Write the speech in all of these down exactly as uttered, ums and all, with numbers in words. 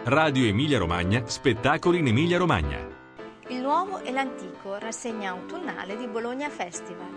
Radio Emilia Romagna, spettacoli in Emilia Romagna. Il nuovo e l'antico, rassegna autunnale di Bologna Festival.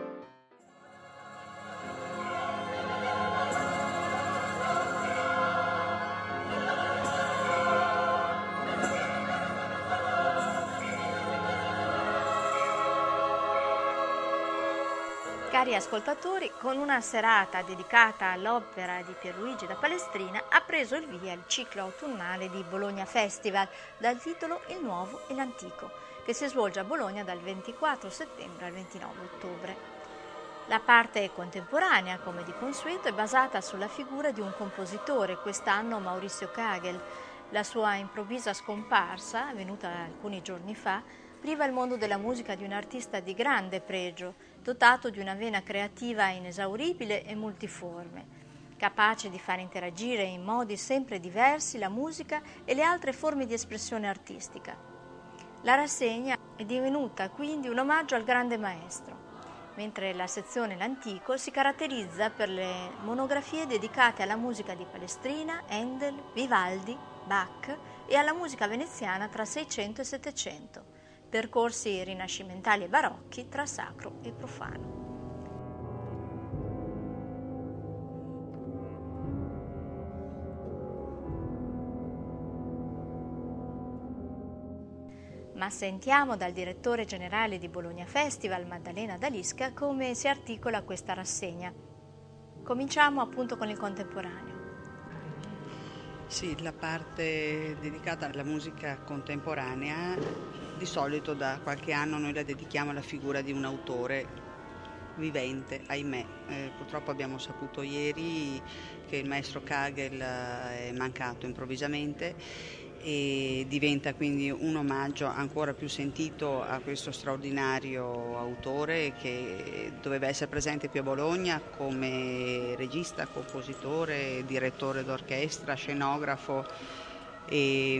Cari ascoltatori, con una serata dedicata all'opera di Pierluigi da Palestrina ha preso il via il ciclo autunnale di Bologna Festival dal titolo Il nuovo e l'antico, che si svolge a Bologna dal ventiquattro settembre al ventinove ottobre. La parte contemporanea, come di consueto, è basata sulla figura di un compositore, quest'anno Maurizio Kagel. La sua improvvisa scomparsa, avvenuta alcuni giorni fa, priva il mondo della musica di un artista di grande pregio, dotato di una vena creativa inesauribile e multiforme, capace di far interagire in modi sempre diversi la musica e le altre forme di espressione artistica. La rassegna è divenuta quindi un omaggio al grande maestro, mentre la sezione L'Antico si caratterizza per le monografie dedicate alla musica di Palestrina, Handel, Vivaldi, Bach e alla musica veneziana tra Seicento e Settecento. Percorsi rinascimentali e barocchi tra sacro e profano. Ma sentiamo dal direttore generale di Bologna Festival, Maddalena D'Alisca, come si articola questa rassegna. Cominciamo appunto con il contemporaneo. Sì, la parte dedicata alla musica contemporanea, di solito da qualche anno noi la dedichiamo alla figura di un autore vivente, ahimè. Eh, purtroppo abbiamo saputo ieri che il maestro Kagel è mancato improvvisamente e diventa quindi un omaggio ancora più sentito a questo straordinario autore che doveva essere presente qui a Bologna come regista, compositore, direttore d'orchestra, scenografo e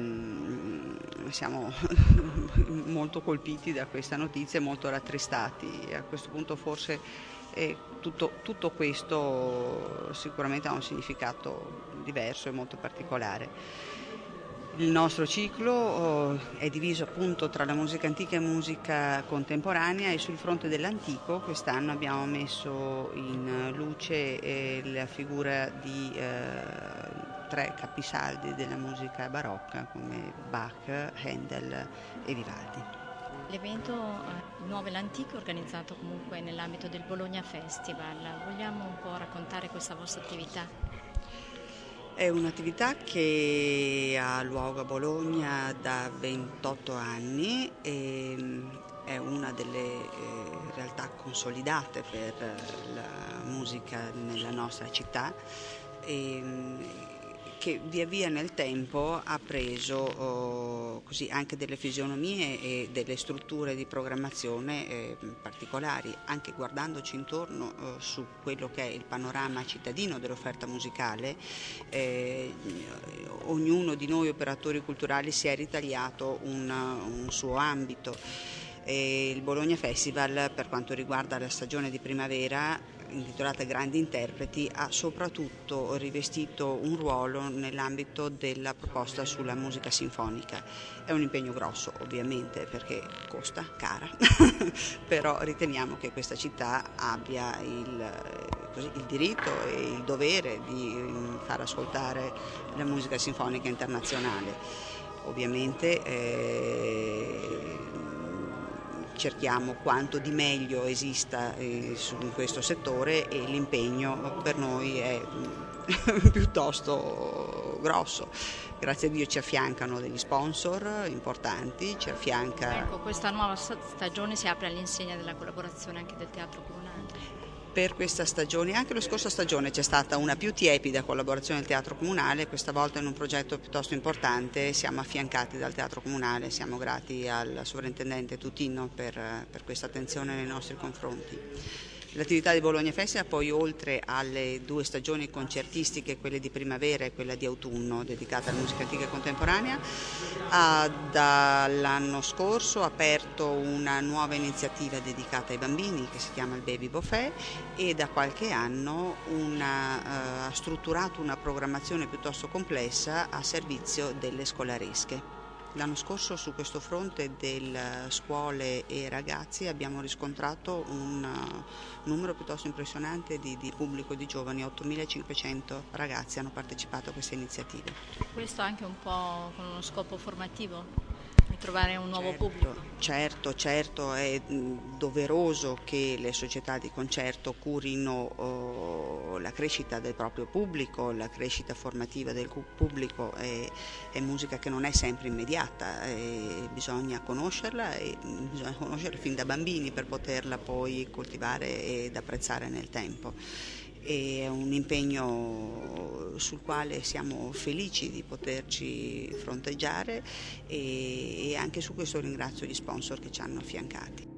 mh, siamo molto colpiti da questa notizia e molto rattristati. A questo punto forse eh, tutto, tutto questo sicuramente ha un significato diverso e molto particolare. Il nostro ciclo è diviso appunto tra la musica antica e musica contemporanea e sul fronte dell'antico quest'anno abbiamo messo in luce eh, la figura di eh, tre capisaldi della musica barocca come Bach, Handel e Vivaldi. L'evento Il nuovo e l'antico è organizzato comunque nell'ambito del Bologna Festival. Vogliamo un po' raccontare questa vostra attività? È un'attività che ha luogo a Bologna da ventotto anni e è una delle eh, realtà consolidate per la musica nella nostra città e che via via nel tempo ha preso oh, così anche delle fisionomie e delle strutture di programmazione eh, particolari, anche guardandoci intorno eh, su quello che è il panorama cittadino dell'offerta musicale. Eh, ognuno di noi operatori culturali si è ritagliato un, un suo ambito. E il Bologna Festival, per quanto riguarda la stagione di primavera, intitolata Grandi Interpreti, ha soprattutto rivestito un ruolo nell'ambito della proposta sulla musica sinfonica. È un impegno grosso ovviamente perché costa cara, però riteniamo che questa città abbia il, così, il diritto e il dovere di far ascoltare la musica sinfonica internazionale. Ovviamente eh, cerchiamo quanto di meglio esista eh, in questo settore e l'impegno per noi è piuttosto grosso. Grazie a Dio ci affiancano degli sponsor importanti, ci affianca... Ecco, questa nuova stagione si apre all'insegna della collaborazione anche del Teatro Comunale. Per questa stagione, anche la scorsa stagione c'è stata una più tiepida collaborazione del Teatro Comunale, questa volta in un progetto piuttosto importante siamo affiancati dal Teatro Comunale, siamo grati al sovrintendente Tutino per, per questa attenzione nei nostri confronti. L'attività di Bologna Festival poi, oltre alle due stagioni concertistiche, quelle di primavera e quella di autunno dedicata alla musica antica e contemporanea, ha dall'anno scorso aperto una nuova iniziativa dedicata ai bambini che si chiama il Baby Buffet, e da qualche anno una, uh, ha strutturato una programmazione piuttosto complessa a servizio delle scolaresche. L'anno scorso su questo fronte delle scuole e ragazzi abbiamo riscontrato un uh, numero piuttosto impressionante di, di pubblico, di giovani. ottomilacinquecento ragazzi hanno partecipato a queste iniziative. Questo anche un po' con uno scopo formativo? Di trovare un nuovo certo, pubblico? Certo, certo, è doveroso che le società di concerto curino oh, la crescita del proprio pubblico, la crescita formativa del pubblico. È, è musica che non è sempre immediata, e bisogna conoscerla, e bisogna conoscerla fin da bambini per poterla poi coltivare ed apprezzare nel tempo. È un impegno sul quale siamo felici di poterci fronteggiare, e anche su questo ringrazio gli sponsor che ci hanno affiancati.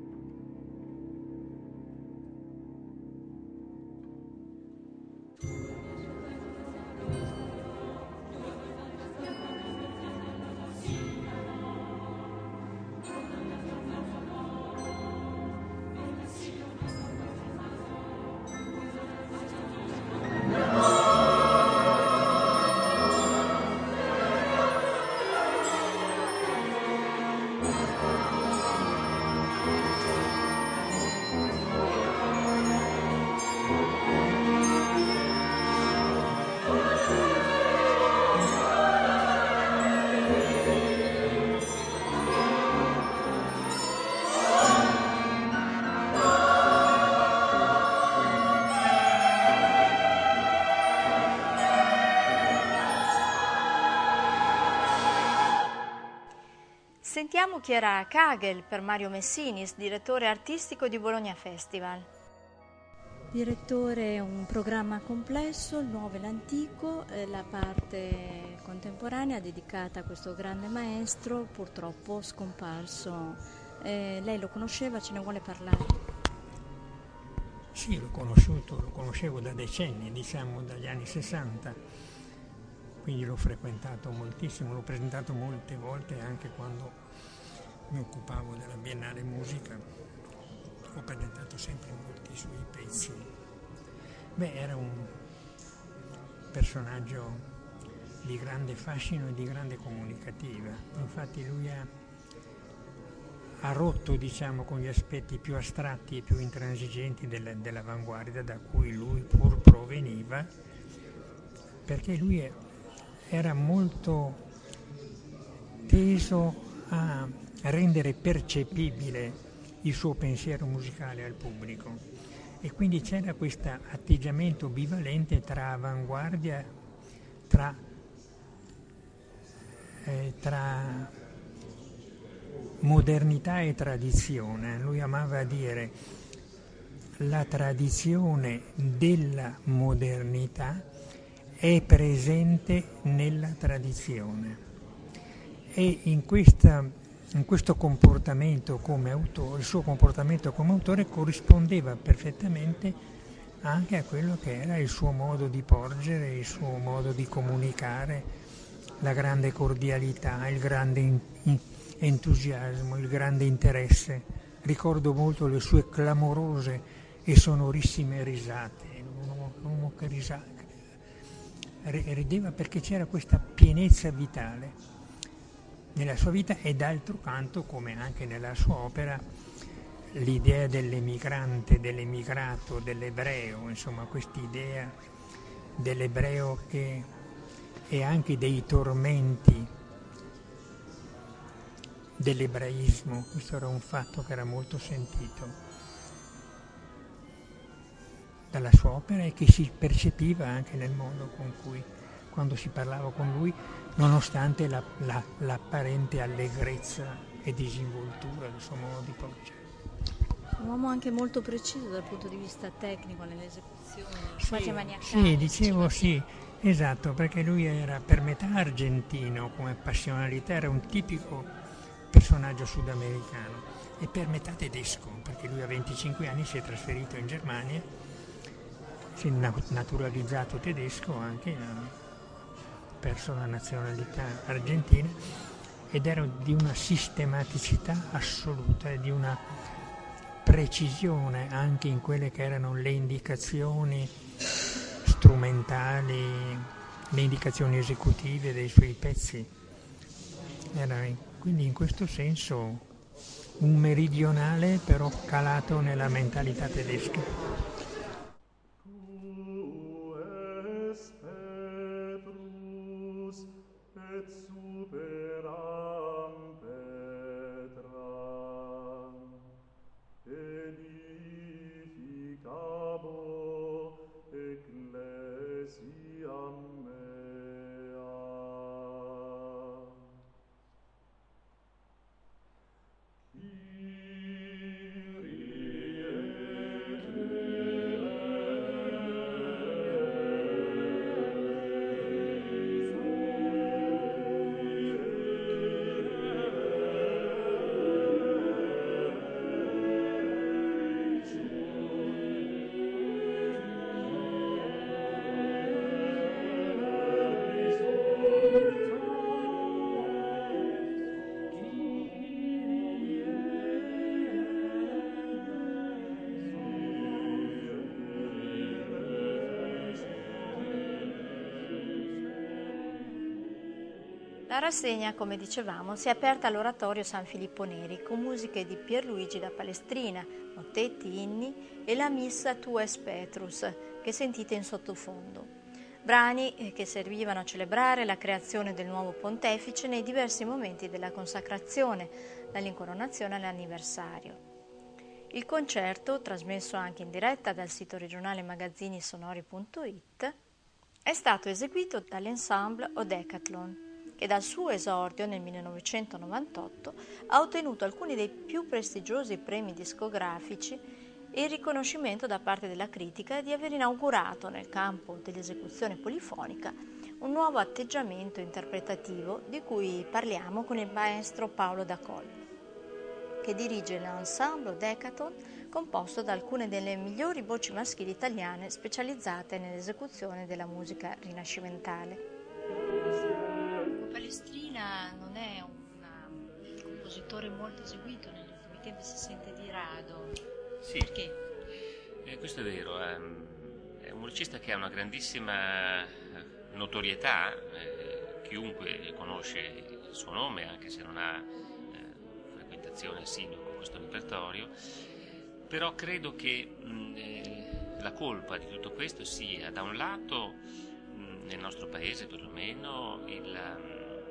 Sentiamo chi era Kagel per Mario Messinis, direttore artistico di Bologna Festival. Direttore, un programma complesso, il nuovo e l'antico, eh, la parte contemporanea dedicata a questo grande maestro, purtroppo scomparso. Eh, lei lo conosceva, ce ne vuole parlare? Sì, l'ho conosciuto, lo conoscevo da decenni, diciamo dagli anni sessanta, quindi l'ho frequentato moltissimo, l'ho presentato molte volte anche quando mi occupavo della Biennale Musica, ho presentato sempre molti suoi pezzi. Beh, era un personaggio di grande fascino e di grande comunicativa, infatti lui ha, ha rotto, diciamo, con gli aspetti più astratti e più intransigenti della, dell'avanguardia da cui lui pur proveniva, perché lui è, era molto teso a rendere percepibile il suo pensiero musicale al pubblico, e quindi c'era questo atteggiamento bivalente tra avanguardia, tra, eh, tra modernità e tradizione. Lui amava dire la tradizione della modernità è presente nella tradizione, e in questa In questo comportamento come autore, il suo comportamento come autore corrispondeva perfettamente anche a quello che era il suo modo di porgere, il suo modo di comunicare, la grande cordialità, il grande entusiasmo, il grande interesse. Ricordo molto le sue clamorose e sonorissime risate, un uomo, un uomo che risa, rideva perché c'era questa pienezza vitale nella sua vita, e d'altro canto, come anche nella sua opera, l'idea dell'emigrante, dell'emigrato, dell'ebreo, insomma quest'idea dell'ebreo che e anche dei tormenti dell'ebraismo. Questo era un fatto che era molto sentito dalla sua opera e che si percepiva anche nel modo con cui, quando si parlava con lui, nonostante la, la, l'apparente allegrezza e disinvoltura del suo modo di porgere. Un uomo anche molto preciso dal punto di vista tecnico nell'esecuzione, sì, quasi maniacale. Sì, dicevo sì, esatto, perché lui era per metà argentino come passionalità, era un tipico personaggio sudamericano, e per metà tedesco, perché lui a venticinque anni si è trasferito in Germania, si è naturalizzato tedesco anche, ha perso la nazionalità argentina, ed era di una sistematicità assoluta e di una precisione anche in quelle che erano le indicazioni strumentali, le indicazioni esecutive dei suoi pezzi. Era quindi in questo senso un meridionale però calato nella mentalità tedesca. La rassegna, come dicevamo, si è aperta all'Oratorio San Filippo Neri con musiche di Pierluigi da Palestrina, mottetti, inni e la Missa Tu es Petrus, che sentite in sottofondo. Brani che servivano a celebrare la creazione del nuovo pontefice nei diversi momenti della consacrazione, dall'incoronazione all'anniversario. Il concerto, trasmesso anche in diretta dal sito regionale magazzinisonori punto it, è stato eseguito dall'ensemble Odecathlon, che dal suo esordio nel millenovecentonovantotto ha ottenuto alcuni dei più prestigiosi premi discografici e il riconoscimento da parte della critica di aver inaugurato nel campo dell'esecuzione polifonica un nuovo atteggiamento interpretativo di cui parliamo con il maestro Paolo Dacol, che dirige l'ensemble Odecathlon, composto da alcune delle migliori voci maschili italiane specializzate nell'esecuzione della musica rinascimentale. Palestrina non è una, un compositore molto eseguito, negli ultimi tempi si sente di rado. Sì, perché? Eh, questo è vero, ehm, è un musicista che ha una grandissima notorietà, eh, chiunque conosce il suo nome, anche se non ha eh, frequentazione assidua con questo repertorio, però credo che mh, eh, la colpa di tutto questo sia, da un lato, mh, nel nostro paese perlomeno, il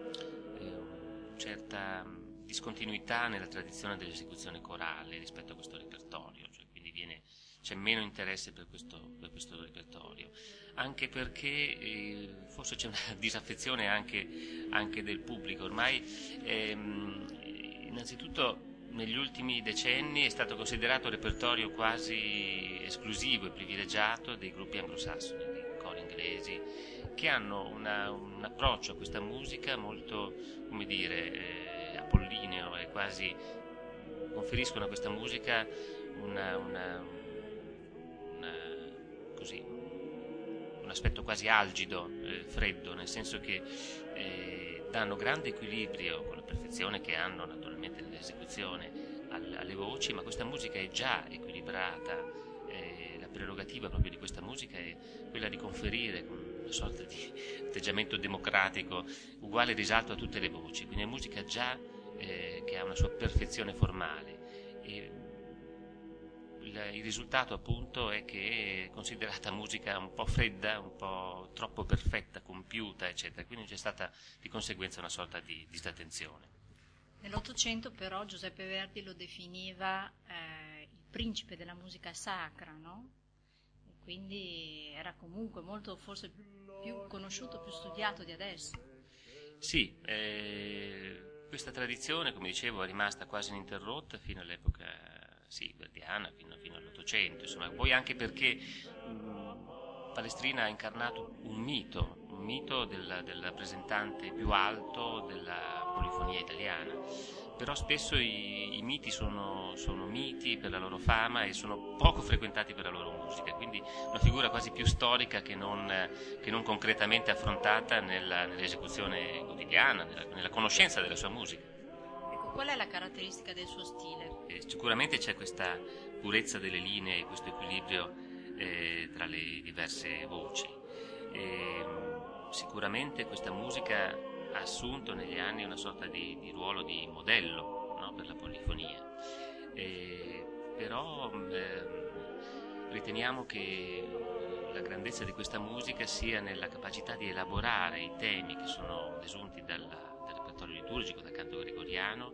certa discontinuità nella tradizione dell'esecuzione corale rispetto a questo repertorio, cioè quindi viene, c'è meno interesse per questo, per questo repertorio, anche perché eh, forse c'è una disaffezione anche, anche del pubblico. Ormai ehm, innanzitutto negli ultimi decenni è stato considerato repertorio quasi esclusivo e privilegiato dei gruppi anglosassoni, dei cori inglesi, che hanno una, un approccio a questa musica molto, come dire, eh, apollineo, e quasi conferiscono a questa musica una, una, una, così, un aspetto quasi algido, eh, freddo, nel senso che eh, danno grande equilibrio, con la perfezione che hanno naturalmente nell'esecuzione, al, alle voci, ma questa musica è già equilibrata. Eh, la prerogativa proprio di questa musica è quella di conferire con una sorta di atteggiamento democratico uguale risalto a tutte le voci, quindi è musica già eh, che ha una sua perfezione formale, e il, il risultato appunto è che è considerata musica un po' fredda, un po' troppo perfetta, compiuta, eccetera, quindi c'è stata di conseguenza una sorta di disattenzione. Nell'Ottocento però Giuseppe Verdi lo definiva eh, il principe della musica sacra, no? E quindi era comunque molto, forse più conosciuto, più studiato di adesso. Sì, eh, questa tradizione, come dicevo, è rimasta quasi ininterrotta fino all'epoca sì, verdiana, fino, fino all'Ottocento, insomma, poi anche perché mh, Palestrina ha incarnato un mito, un mito del, del rappresentante più alto della polifonia italiana, però spesso i, i miti sono, sono miti per la loro fama e sono poco frequentati per la loro musica, quindi una figura quasi più storica che non, che non concretamente affrontata nella, nell'esecuzione quotidiana, nella, nella conoscenza della sua musica. Ecco, qual è la caratteristica del suo stile? Eh, sicuramente c'è questa purezza delle linee, questo equilibrio eh, tra le diverse voci. E, sicuramente questa musica ha assunto negli anni una sorta di, di ruolo di modello, no, per la polifonia, e, però eh, riteniamo che la grandezza di questa musica sia nella capacità di elaborare i temi che sono desunti dalla, dal repertorio liturgico, dal canto gregoriano,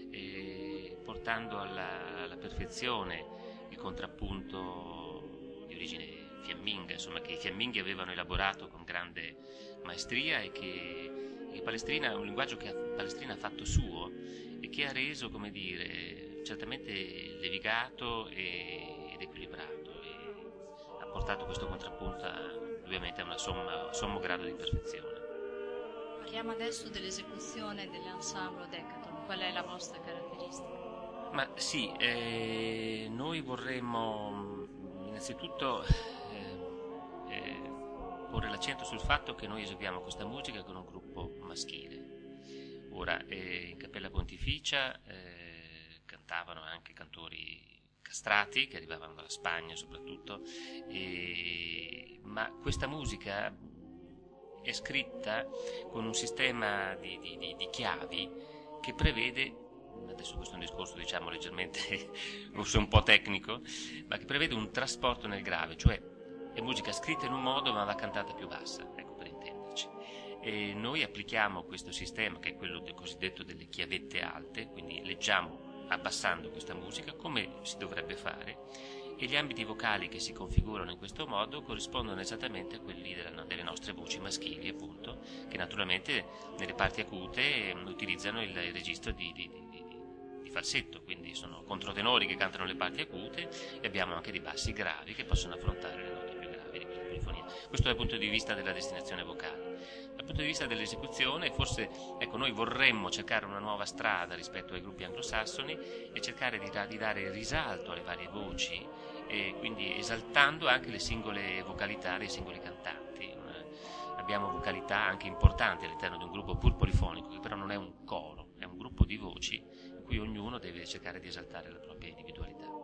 e portando alla, alla perfezione il contrappunto di origine fiamminga, insomma, che i fiamminghi avevano elaborato con grande maestria e che, che Palestrina è un linguaggio che Palestrina ha fatto suo e che ha reso, come dire, certamente levigato e, ed equilibrato, e ha portato questo contrappunto a, ovviamente a una somma, sommo grado di perfezione. Parliamo adesso dell'esecuzione dell'ensemble Decathlon. Qual è la vostra caratteristica? Ma sì, eh, noi vorremmo innanzitutto eh, eh, porre l'accento sul fatto che noi eseguiamo questa musica con un gruppo maschile. Ora, eh, in Cappella Pontificia eh, cantavano anche cantori castrati che arrivavano dalla Spagna soprattutto, e, ma questa musica è scritta con un sistema di, di, di, di chiavi che prevede, adesso questo è un discorso diciamo leggermente forse un po' tecnico, ma che prevede un trasporto nel grave, cioè è musica scritta in un modo ma va cantata più bassa, ecco, per intenderci. E noi applichiamo questo sistema, che è quello del cosiddetto delle chiavette alte, quindi leggiamo abbassando questa musica come si dovrebbe fare, e gli ambiti vocali che si configurano in questo modo corrispondono esattamente a quelli della, delle nostre voci maschili, appunto, che naturalmente nelle parti acute utilizzano il, il registro di, di, di, di falsetto, quindi sono controtenori che cantano le parti acute, e abbiamo anche dei bassi gravi che possono affrontare le note più gravi di questa polifonia. Questo dal punto di vista della destinazione vocale. Dal punto di vista dell'esecuzione, forse, ecco, noi vorremmo cercare una nuova strada rispetto ai gruppi anglosassoni e cercare di, di dare risalto alle varie voci, e quindi esaltando anche le singole vocalità dei singoli cantanti. Abbiamo vocalità anche importanti all'interno di un gruppo pur polifonico, che però non è un coro, è un gruppo di voci in cui ognuno deve cercare di esaltare la propria individualità.